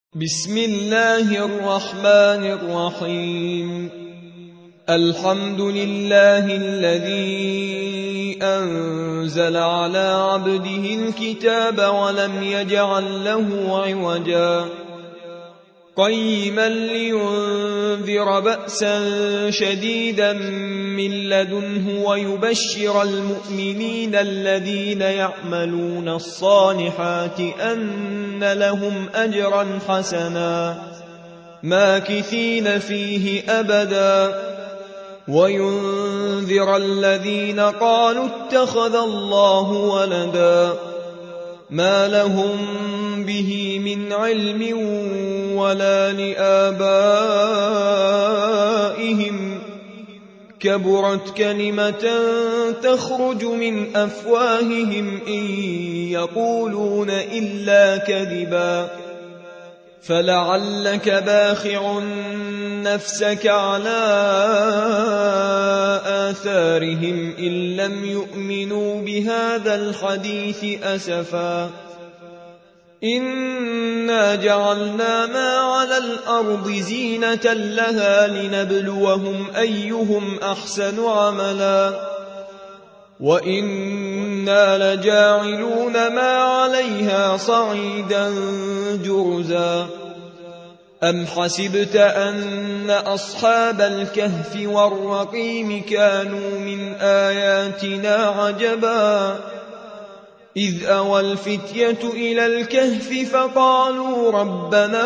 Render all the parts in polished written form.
بسم الله الرحمن الرحيم. الحمد لله الذي أنزل على عبده الكتاب ولم يجعل له عوجا قيما لينذر بأسا شديدا من لدنه ويبشر المؤمنين الذين يعملون الصالحات أن لهم أجرا حسنا ماكثين فيه أبدا وينذر الذين قالوا اتخذ الله ولدا ما لهم به من علم ولا لآبائهم كبرت كلمة تخرج من أفواههم إن يقولون إلا كذبا فلعلك باخع نفسك على آثارهم إن لم يؤمنوا بهذا الحديث أسفا إنا جعلنا ما على الأرض زينة لها لنبلوهم أيهم أحسن عملا وإنا لجاعلون ما عليها صعيدا جرزا أم حسبت أن أصحاب الكهف والرقيم كانوا من آياتنا عجبا إذ أوى الفتية إلى الكهف فقالوا ربنا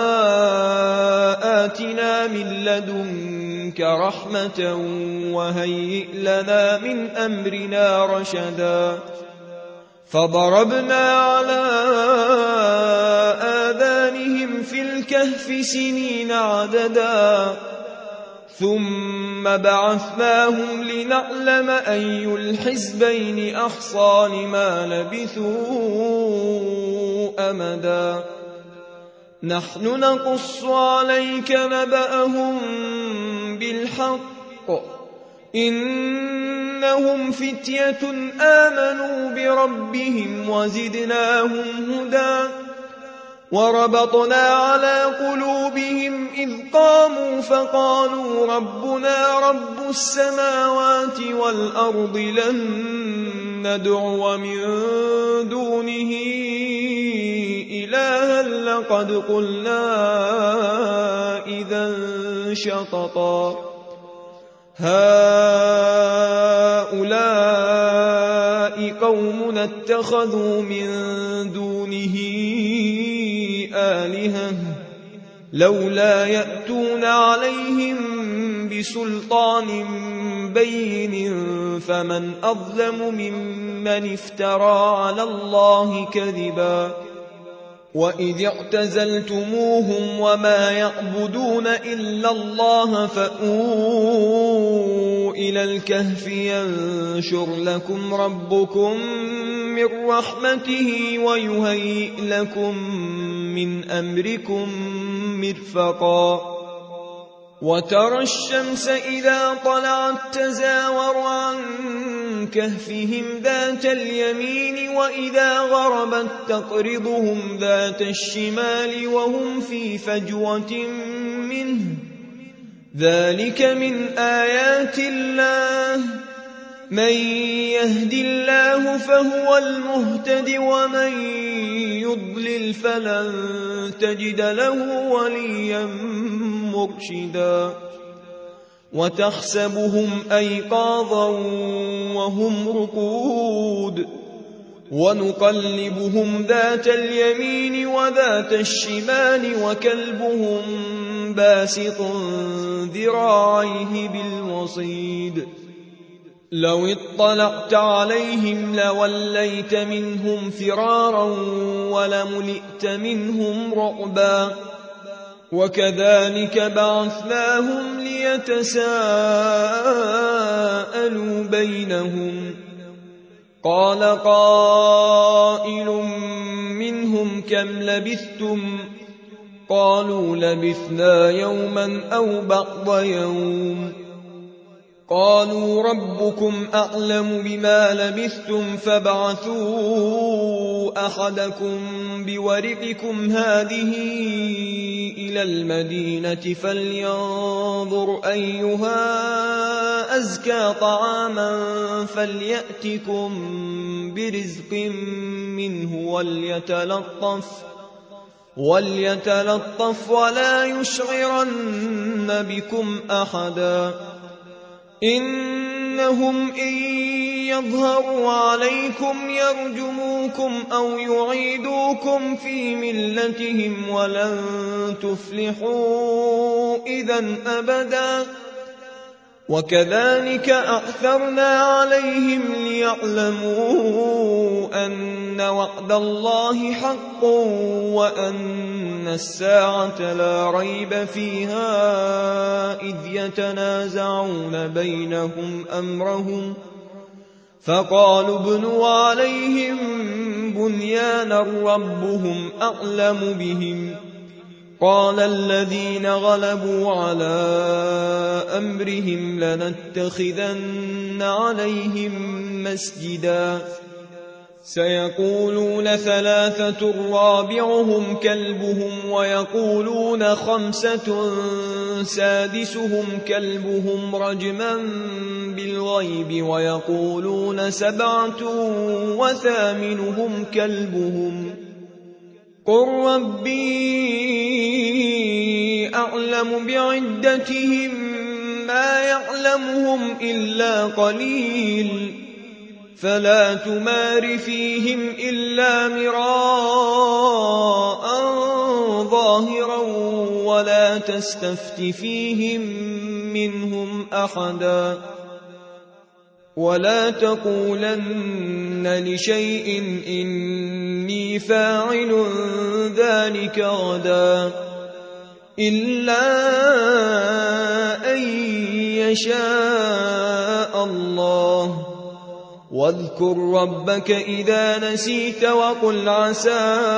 آتنا من لدنك رحمة وهيئ لنا من أمرنا رشدا فضربنا على آذانهم في الكهف سنين عددا ثم بعثناهم لنعلم أي الحزبين أحصى لما لبثوا أمدا نحن نقص عليك نبأهم بالحق إنهم فتية آمنوا بربهم وزدناهم هدى وربطنا على قلوبهم إذ قاموا فقالوا ربنا رب السماوات والأرض لن ندعو من دونه إلها لقد قلنا إذا شططا هؤلاء قوم اتخذوا من دونه آلهة لولا يأتون عليهم بسلطان بين فمن أظلم ممن افترى على الله كذبا وإذ اعتزلتموهم وما يعبدون إلا الله فأووا إلى الكهف ينشر لكم ربكم من رحمته ويهيئ لكم من أمركم مرفقا وترى الشمس إذا طلعت تزاور عن كهفهم ذات اليمين وإذا غربت تقرضهم ذات الشمال وهم في فجوة منه ذلك من آيات الله من يهد الله فهو المهتد ومن يضلل فلن تجد له وليا مرشدا وتحسبهم أيقاظا وهم رقود ونقلبهم ذات اليمين وذات الشمال وكلبهم باسط ذراعيه بالوصيد لو اطلعت عليهم لوليت منهم فرارا ولملئت منهم رعبا وكذلك بعثناهم ليتساءلوا بينهم قال قائل منهم كم لبثتم قالوا لبثنا يوما أو بعض يوم قالوا ربكم أعلم بما لبثتم فابعثوا أحدكم بورقكم هذه إلى المدينة فلينظر أيها أزكى طعاما فليأتكم برزق منه وليتلطف ولا يشعرن بكم أحدا إنهم إن يظهروا عليكم يرجموكم أو يعيدوكم في ملتهم ولن تفلحوا إذا أبدا وكذلك أعثرنا عليهم ليعلموا أن وعد الله حق وأن الساعة لا ريب فيها إذ يتنازعون بينهم أمرهم فقالوا ابنوا عليهم بنيانا ربهم أعلم بهم قال الذين غلبوا على أمرهم لنتخذن عليهم مسجدا سيقولون ثلاثة رابعهم كلبهم ويقولون خمسة سادسهم كلبهم رجما بالغيب ويقولون سبعة وثامنهم كلبهم قل ربي أعلم بعدتهم ما يعلمهم إلا قليل فلا تمار فيهم إلا مراء ظاهرا ولا تستفت فيهم منهم أحدا ولا تقولن لشيء إني فاعل ذلك غدا إلا أن يشاء الله واذكر ربك إذا نسيت وقل عسى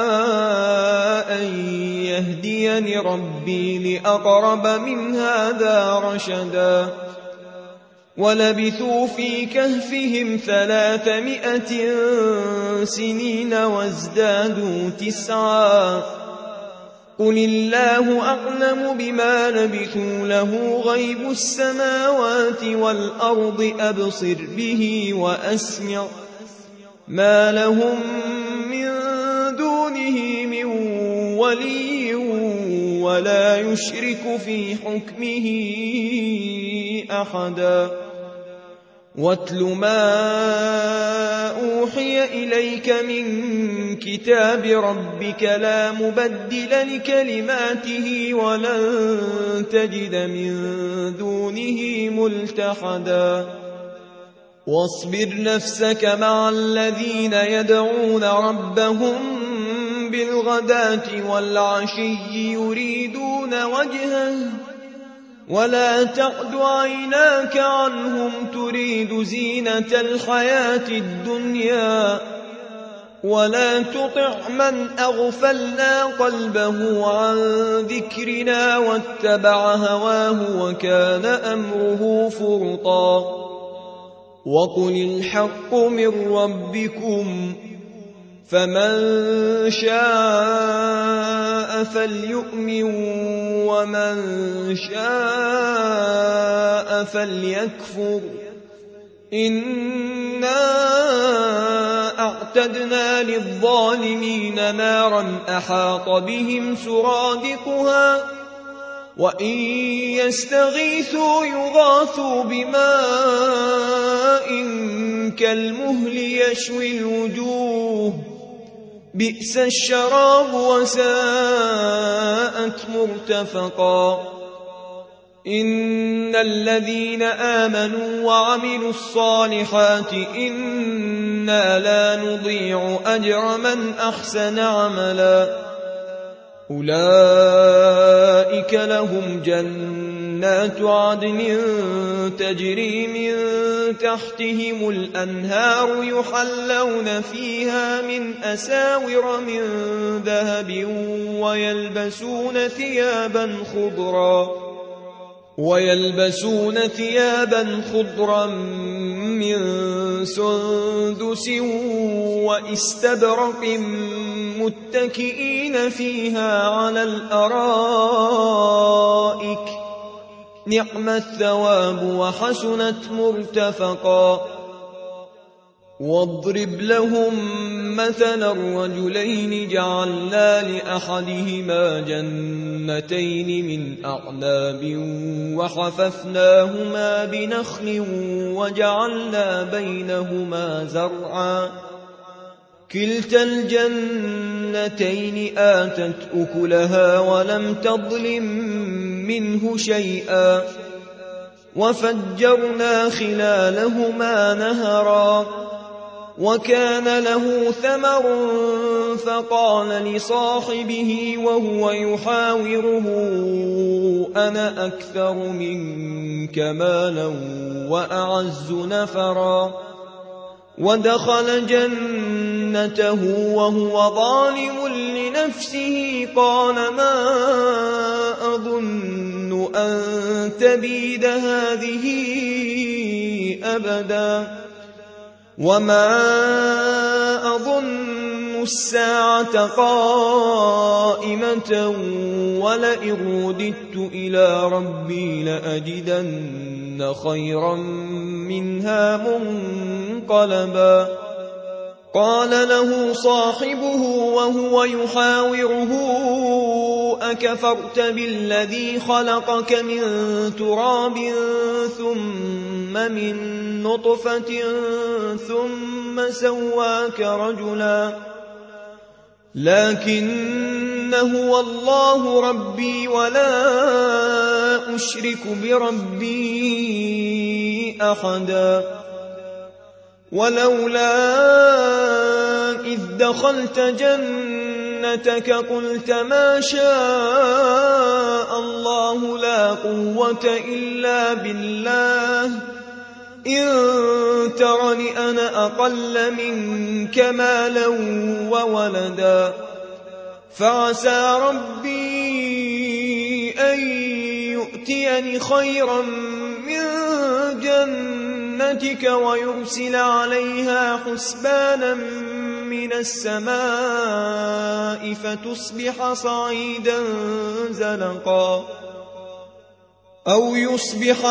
أن يهديني ربي لأقرب من هذا رشدا ولبثوا في كهفهم 300 سنين وازدادوا 9 قل الله أعلم بما لبثوا له غيب السماوات والأرض أبصر به وأسمع ما لهم من دونه من ولي ولا يشرك في حكمه أحدا واتل ما أوحي إليك من كتاب ربك لا مبدل لكلماته ولن تجد من دونه ملتحدا واصبر نفسك مع الذين يدعون ربهم بالغداة والعشي يريدون وجهه ولا تعد عيناك عنهم تريد زينة الحياة الدنيا ولا تطع من أغفلنا قلبه عن ذكرنا واتبع هواه وكان أمره فرطا وقل الحق من ربكم فمن شاء فليؤمن ومن شاء فليكفر إنا أعتدنا للظالمين نارا أحاط بهم سرادقها وإن يستغيثوا يغاثوا بماء كالمهل يشوي الوجوه بئس الشراب وساءت مرتفقا إن الذين آمنوا وعملوا الصالحات إنا لا نضيع أجر من أحسن عملا أولئك لهم جنات عدن تجري من تحتهم الأنهار يحلون فيها من أساور من ذهب ويلبسون ثيابا خضرا ويلبسون ثيابا خضرا من سندس وإستبرق متكئين فيها على الأرائك نعم الثواب وحسنت مرتفقا واضرب لهم مثلا الرجلين جعلنا لأحدهما جنتين من أعناب وحففناهما بنخل وجعلنا بينهما زرعا كلتا الجنتين آتت أكلها ولم تظلم منه شيئا وفجرنا خلالهما نهرا وكان له ثمر فقال لصاحبه وهو يحاوره أنا أكثر منك مالا وأعز نفرا ودخل جنته وهو ظالم لنفسه قال ما أظن أن تبيد هذه أبدا وما أظن الساعة قائمة ولئن رددت إلى ربي لأجدن خيرا منها منقلبا قال له صاحبه وهو يحاوره أكفرت بالذي خلقك من تراب ثم من نطفة ثم سواك رجلا لكن هو الله ربي ولا أشرك بربي أحدا ولولا إذ دخلت جنتك قلت ما شاء الله لا قوة إلا بالله إن ترني أنا أقل منك مالا وولدا فعسى ربي أن يؤتيني خيرا من جنتك ويرسل عليها حسبانا من السماء فتصبح صعيدا زلقا أو يصبح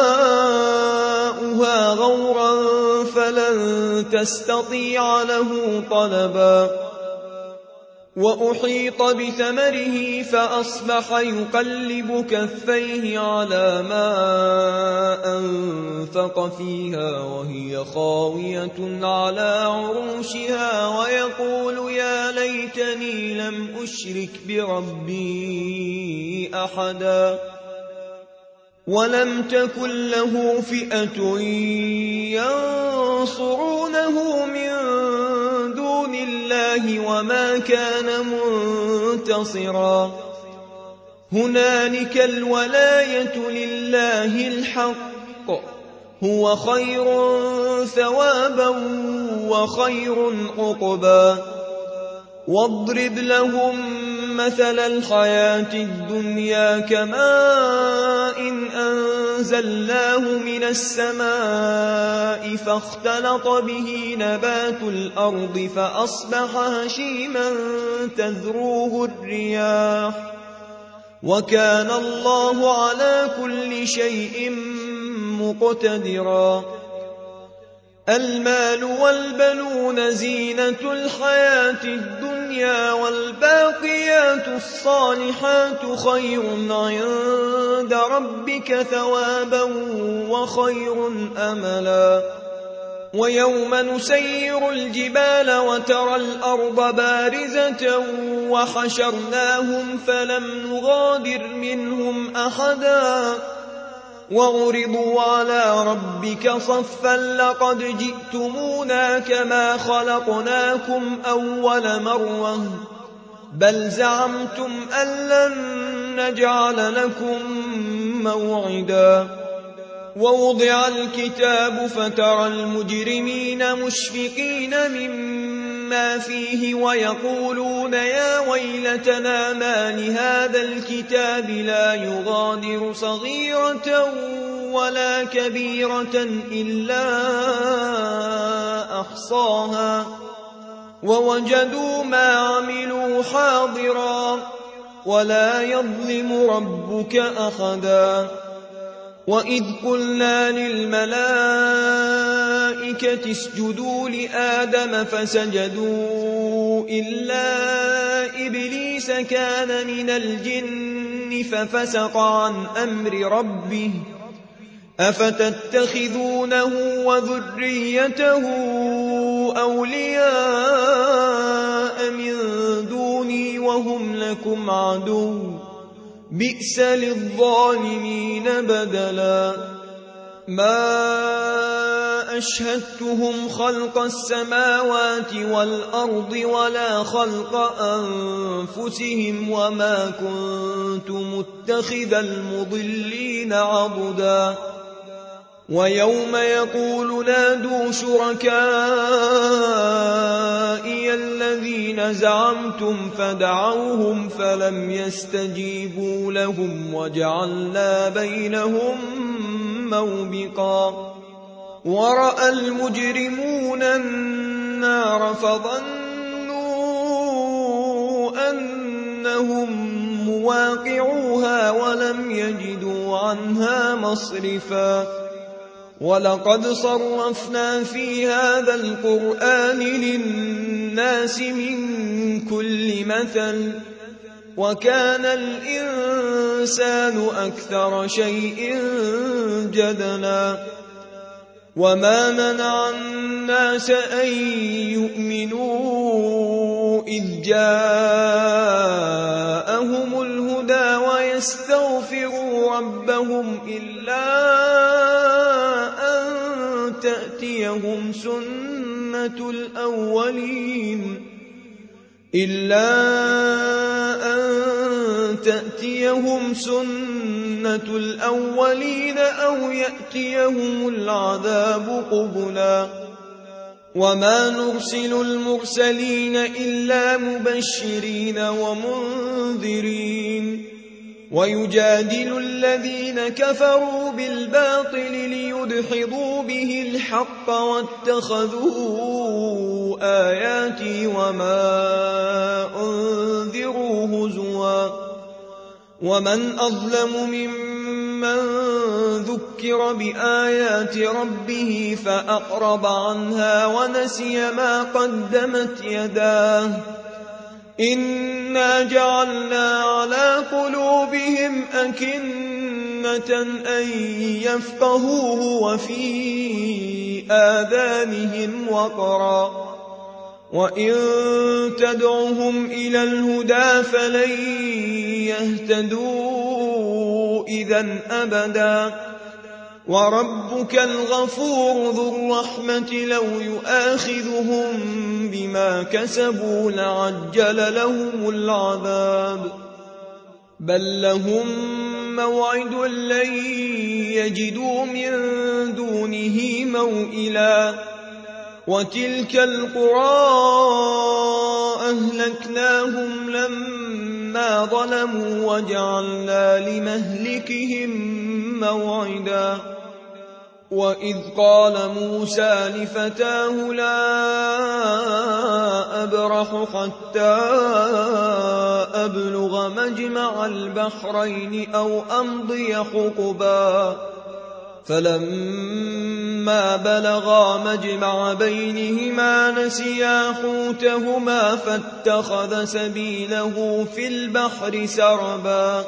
ماؤها غورا فلن تستطيع له طلبا وأحيط بثمره فأصبح يقلب كفيه على ما أنفق فيها وهي خاوية على عروشها ويقول يا ليتني لم أشرك بربي أحدا ولم تكن له فئة ينصرونه من دون الله وما كان منتصرا هنالك الولاية لله الحق هو خير ثوابا وخير عقبا واضرب لهم مثل الحياة الدنيا كماء إن أنزلناه من السماء فاختلط به نبات الأرض فأصبح هشيما تذروه الرياح وكان الله على كل شيء مقتدرا المال والبنون زينة الحياة الدنيا والباقيات الصالحات خير عند ربك ثوابا وخير أملا ويوم نسير الجبال وترى الأرض بارزة وحشرناهم فلم نغادر منهم أحدا وعرضوا على ربك صفا لقد جئتمونا كما خلقناكم أول مرة بل زعمتم أن لن نجعل لكم موعدا ووضع الكتاب فترى المجرمين مشفقين مما ما فيه ويقولون يا ويلتنا ما لهذا الكتاب لا يغادر صغيرة ولا كبيرة إلا أحصاها ووجدوا ما عملوا حاضرا ولا يظلم ربك أحدا وإذ قلنا للملائكة اسجدوا لآدم فسجدوا إلا إبليس كان من الجن ففسق عن أمر ربه أفتتخذونه وذريته أولياء من دوني وهم لكم عدو بئس للظالمين بدلا ما أشهدتهم خلق السماوات والأرض ولا خلق أنفسهم وما كنت متخذ المضلين عضدا ويوم يقول نادوا شركائي الذين زعمتم فدعوهم فلم يستجيبوا لهم وجعلنا بينهم موبقا ورأى المجرمون النار فظنوا أنهم مواقعوها ولم يجدوا عنها مصرفا ولقد صرفنا في هذا القرآن للناس من كل مثل وكان الإنسان أكثر شيء جدلا وما منع الناس أن يؤمنوا إذ جاءهم الهدى ويستغفروا ربهم إلا أن تأتيهم سنة الأولين أو يأتيهم العذاب قبلا وما نرسل المرسلين إلا مبشرين ومنذرين ويجادل الذين كفروا بالباطل ليدحضوا به الحق واتخذوا آياتي وما أنذروا هزوا ومن أظلم ممن ذكر بآيات ربه فأعرض عنها ونسي ما قدمت يداه إنا جعلنا على قلوبهم أكنة أن يفقهوه وفي آذانهم وقرا وإن تدعهم إلى الهدى فلن يهتدوا إذن أبدا وربك الغفور ذو الرحمة لو يؤاخذهم بما كسبوا لعجل لهم العذاب بل لهم موعد لن يجدوا من دونه موئلا وتلك القرى أهلكناهم لما ظلموا وجعلنا لمهلكهم موعدا وإذ قال موسى لفتاه لا أبرح حتى أبلغ مجمع البحرين أو أمضي حقبا فلما بلغا مجمع بينهما نسيا حوتهما فاتخذ سبيله في البحر سربا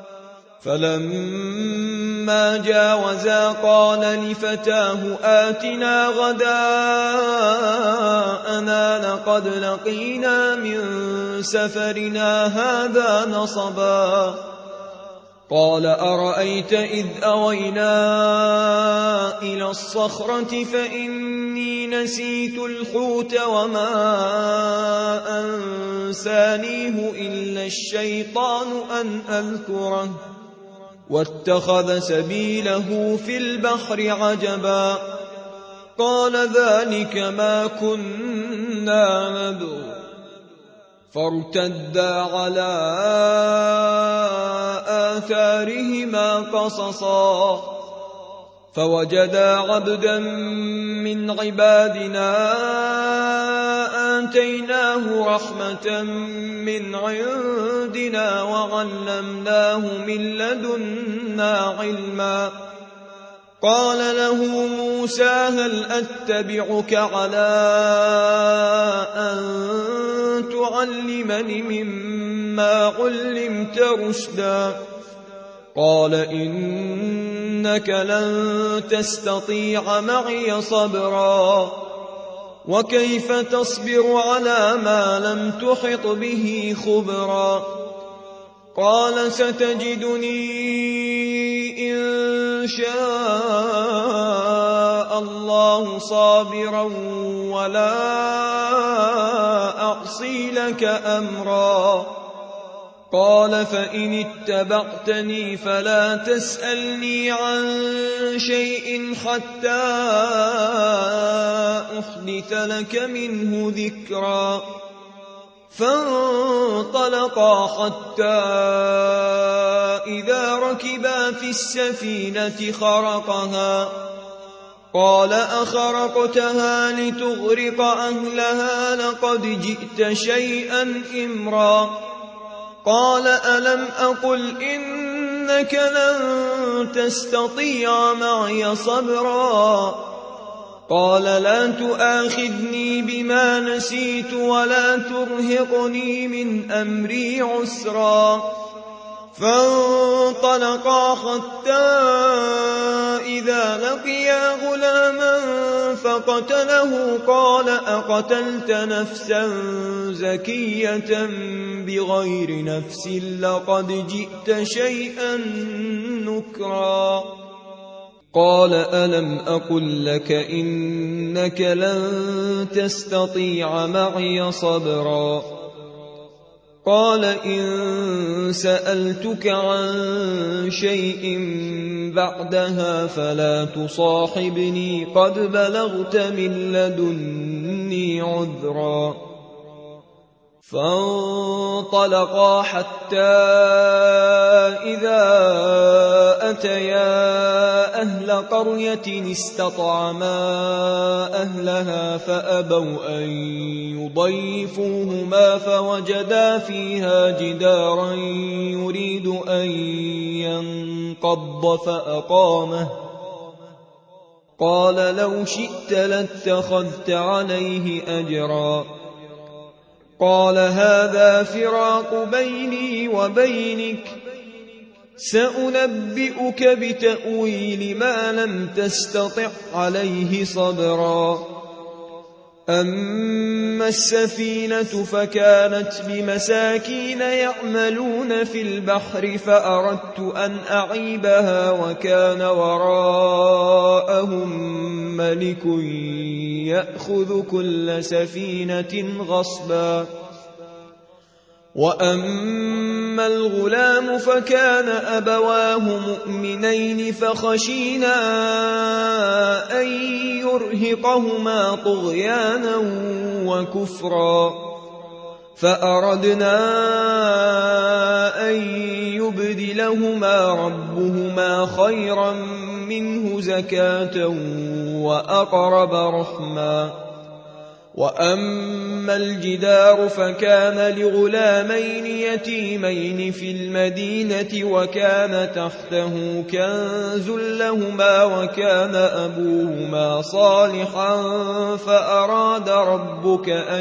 فلما جاوزا قال لفتاه آتنا غداءنا لقد لقينا من سفرنا هذا نصبا قال أرأيت إذ أوينا إلى الصخرة فإني نسيت الحوت وما أنسانيه إلا الشيطان أن أذكره واتخذ سبيله في البحر عجبا قال ذلك ما كنا كنا نبغ فارتدا على آثارهما قصصا فوجدا عبدا من عبادنا آتيناه رحمة من عندنا وعلمناه من لدنا علما قال له موسى هل أتبعك على أن تعلمني مما علمت رشدا قال إنك لن تستطيع معي صبرا وكيف تصبر على ما لم تحط به خبرا قال ستجدني إن شاء الله صابرا ولا أعصي لك أمرا قال فإن اتبعتني فلا تسألني عن شيء حتى أحدث لك منه ذكرا فانطلقا حتى إذا ركبا في السفينة خرقها قال أخرقتها لتغرق أهلها لقد جئت شيئا إمرا قال ألم أقل إنك لن تستطيع معي صبرا قال لا تؤاخذني بما نسيت ولا ترهقني من أمري عسرا فانطلقا حتى إذا لقيا غلاما فقتله قال أقتلت نفسا زكية بغير نفس لقد جئت شيئا نكرا قال ألم أقل لك إنك لن تستطيع معي صبرا قال إن سألتك عن شيء بعدها فلا تصاحبني قد بلغت من لدني عذرا فانطلقا حتى إذا أتيا أهل قرية استطعما أهلها فأبوا أن يضيفوهما فوجدا فيها جدارا يريد أن ينقض فأقامه قال لو شئت لاتخذت عليه أجرا قال هذا فراق بيني وبينك سأنبئك بتأويل ما لم تستطع عليه صبرا أما السفينة فكانت بمساكين يعملون في البحر فأردت أن أعيبها وكان وراءهم ملك يأخذ كل سفينة غصبا وأما الغلام فكان أبواه مؤمنين فخشينا أن يرهقهما طغيانا وكفرا فأردنا أن يبدلهما ربهما خيرا منه زكاة وأقرب رحما وأما الجدار فكان لغلامين يتيمين في المدينة وكان تحته كنز لهما وكان أبوهما صالحا فأراد ربك أن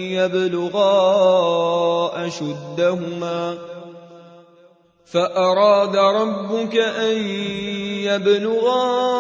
يبلغا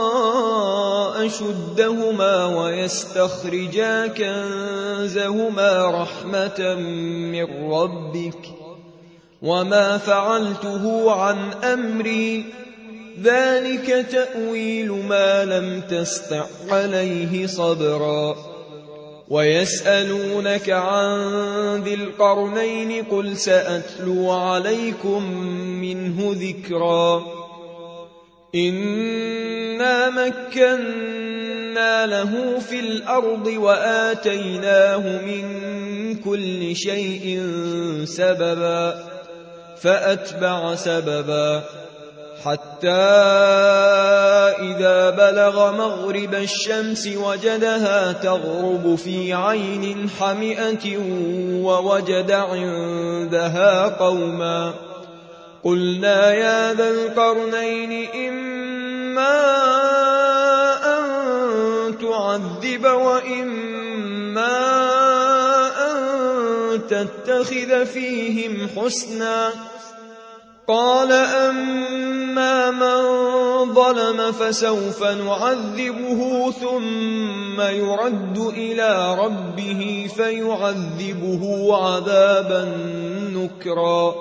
أشدهما ويستخرجا كنزهما رحمة من ربك وما فعلته عن أمري ذلك تأويل ما لم تسطع عليه صبرا ويسألونك عن ذي القرنين قل سأتلو عليكم منه ذكرا إنا مكنا مَكَّنَّا لَهُ فِي الْأَرْضِ وَآتَيْنَاهُ مِن كُلِّ شَيْءٍ سَبَبًا فَأَتْبَعَ سَبَبًا حَتَّى إِذَا بَلَغَ مَغْرِبَ الشَّمْسِ وَجَدَهَا تَغْرُبُ فِي عَيْنٍ حَمِئَةٍ وَوَجَدَ عِندَهَا قَوْمًا قُلْنَا يَا ذَا الْقَرْنَيْنِ إِمَّا أَن تُعَذِّبَ وَإِمَّا أَن تَتَّخِذَ فِيهِمْ حُسْنًا قَالَ أَمَّا مَن ظَلَمَ فَسَوْفَ نُعَذِّبُهُ ثُمَّ يُرَدُّ إِلَىٰ رَبِّهِ فَيُعَذِّبُهُ عَذَابًا نُكْرًا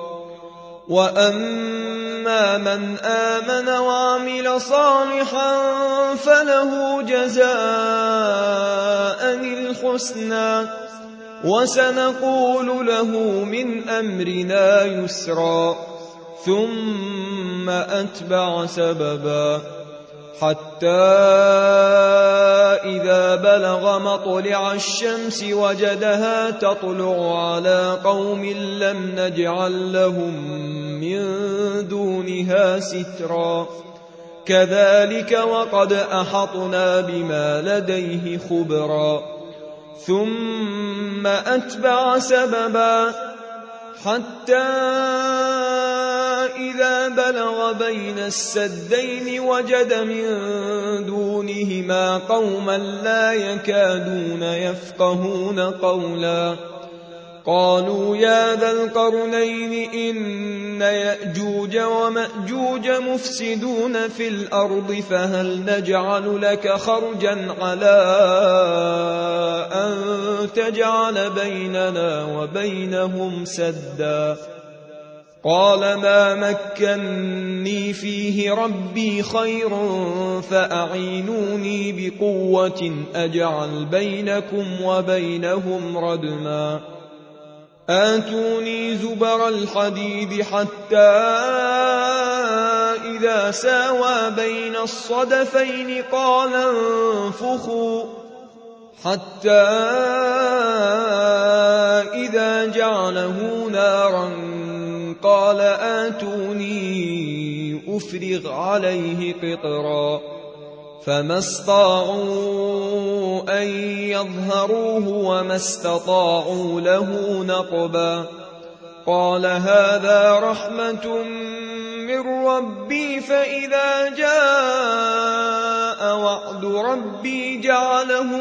وَأَمَّا مَنْ آمَنَ وَعَمِلَ صَالِحًا فَلَهُ جَزَاءً الْحُسْنَىٰ وَسَنَقُولُ لَهُ مِنْ أَمْرِنَا يُسْرًا ثُمَّ أَتْبَعَ سَبَبًا حَتَّى إِذَا بَلَغَ مَطْلِعَ الشَّمْسِ وَجَدَهَا تَطْلُعُ عَلَىٰ قَوْمٍ لَّمْ نَجْعَل لَّهُم مِّن دُونِهَا سِتْرًا كَذَٰلِكَ وَقَدْ أَحَطْنَا بِمَا لَدَيْهِ خُبْرًا ثُمَّ أَتْبَعَ سَبَبًا حَتَّى إِذَا بَلَغَ بَيْنَ السَّدَّيْنِ وَجَدَ مِن دُونِهِمَا قَوْمًا لَّا يَكَادُونَ يَفْقَهُونَ قَوْلًا قَالُوا يَا ذَا الْقَرْنَيْنِ إِنَّ يَأْجُوجَ وَمَأْجُوجَ مُفْسِدُونَ فِي الْأَرْضِ فَهَلْ نَجْعَلُ لَكَ خَرْجًا عَلَىٰ أَن تَجْعَلَ بَيْنَنَا وَبَيْنَهُمْ سَدًّا قَالَ مَا مَكَّنِّي فِيهِ رَبِّي خَيْرٌ فَأَعِينُونِي بِقُوَّةٍ أَجْعَلْ بَيْنَكُمْ وَبَيْنَهُمْ رَدْمًا آتُونِي زُبَرَ الْحَدِيدِ حَتَّى إِذَا سَاوَىٰ بَيْنَ الصَّدَفَيْنِ قَالَ انفُخُوا حَتَّى إِذَا جَعَلَهُ نَارًا قَالَ آتُونِي أُفْرِغْ عَلَيْهِ قِطْرًا فَمَا اسْطَاعُوا أَن يَظْهَرُوهُ وَمَا اسْتَطَاعُوا لَهُ نَقْبًا قَالَ هَٰذَا رَحْمَةٌ مِّن رَّبِّي فَإِذَا جَاءَ وَعْدُ رَبِّي جَعَلَهُ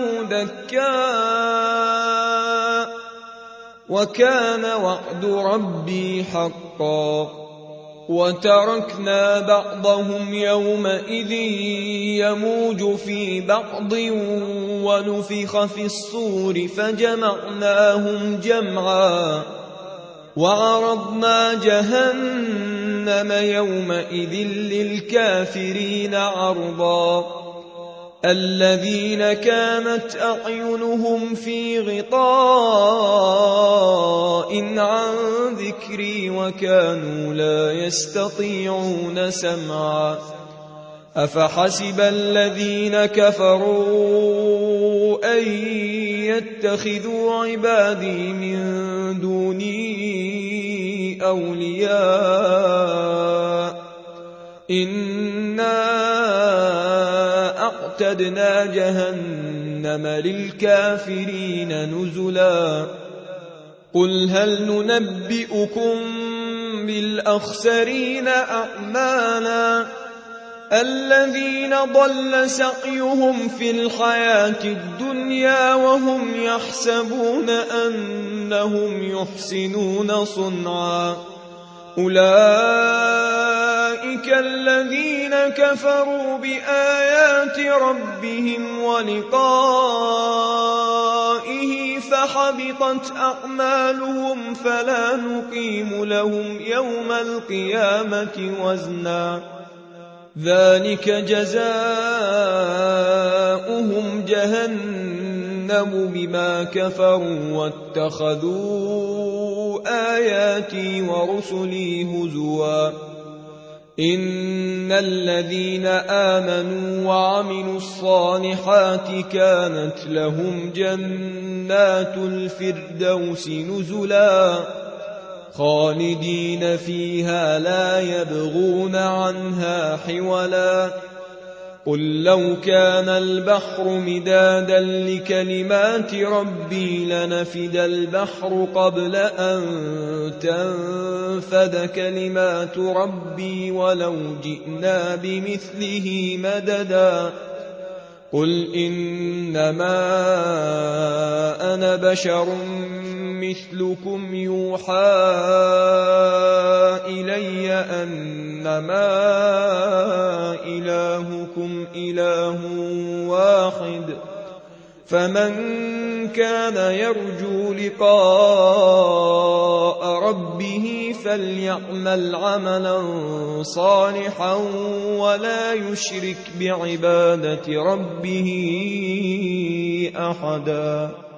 دَكَّاءَ وَكَانَ وَعْدُ رَبِّي حَقًّا وَتَرَكْنَا بَعْضَهُمْ يَوْمَئِذٍ يَمُوجُ فِي بَعْضٍ وَنُفِخَ فِي الصُّورِ فَجَمَعْنَاهُمْ جَمْعًا وَعَرَضْنَا جَهَنَّمَ يَوْمَئِذٍ لِّلْكَافِرِينَ عَرْضًا الَّذِينَ كَانَتْ أَعْيُنُهُمْ فِي غِطَاءٍ عَن ذِكْرِي وَكَانُوا لَا يَسْتَطِيعُونَ سَمْعًا أَفَحَسِبَ الَّذِينَ كَفَرُوا أَن يَتَّخِذُوا عِبَادِي مِن دُونِي أَوْلِيَاءَ إِنَّا أَعْتَدْنَا جَهَنَّمَ لِلْكَافِرِينَ نُزُلًا قُلْ هَلْ نُنَبِّئُكُم بِالْأَخْسَرِينَ أَعْمَالًا الَّذِينَ ضَلَّ سَعْيُهُمْ فِي الْحَيَاةِ الدُّنْيَا وَهُمْ يَحْسَبُونَ أَنَّهُمْ يُحْسِنُونَ صُنْعًا أُولَٰئِكَ الَّذِينَ كَفَرُوا بِآيَاتِ رَبِّهِمْ وَلِقَائِهِ فَحَبِطَتْ أَعْمَالُهُمْ فَلَا نُقِيمُ لَهُمْ يَوْمَ الْقِيَامَةِ وَزْنًا ذَلِكَ جَزَاؤُهُمْ جَهَنَّمُ بِمَا كَفَرُوا وَاتَّخَذُوا آيَاتِي وَرُسُلِي هُزُوًا إِنَّ إن الذين آمنوا وعملوا الصالحات كانت لهم جنات الفردوس نزلا خالدين فيها لا يبغون عنها حولا قل لو كان البحر مدادا لكلمات ربي لنفد البحر قبل أن تنفد كلمات ربي ولو جئنا بمثله مددا قل إنما أنا بشر مثلكم يوحى إلي أنما إلهكم إله واحد فمن كان يرجو لقاء ربه فليعمل عملا صالحا ولا يشرك بعبادة ربه أحدا